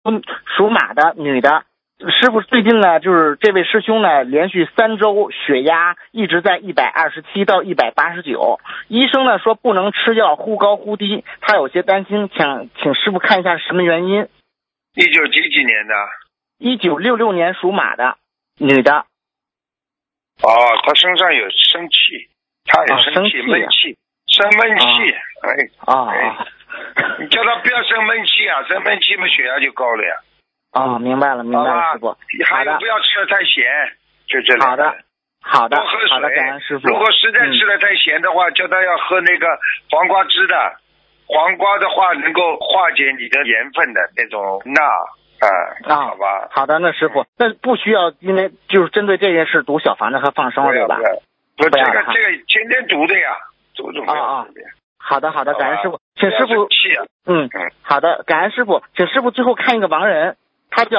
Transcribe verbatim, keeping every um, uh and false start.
嗯，属马的女的。师傅最近呢，就是这位师兄呢，连续三周血压一直在一百二十七到一百八十九，医生呢说不能吃药，忽高忽低，他有些担心，想请师傅看一下什么原因。 一九几几年的？ 一九六六年属马的女的。 哦，她身上有生气，她有生气， 啊、 闷气，生闷气， 啊、 哎啊、 哎，你叫她不要生闷气啊，生闷气嘛血压就高了呀。 哦，明白了，明白了，师傅。 还有不要吃的太咸，就这两个。 好的，好的， 多喝水。 好的，感恩师傅。 如果实在吃的太咸的话，嗯、叫他要喝那个黄瓜汁的。黄瓜的话能够化解你的盐分的那种钠啊、嗯，好吧。 好的，那师傅，那不需要，因为就是针对这件事读小房子和放生了，对吧？ 不，这个这个天天读的呀，读读。啊啊。 好的，好的，感恩师傅，请师傅。 气啊。 嗯，好的，感恩师傅，请师傅最后看一个亡人。他叫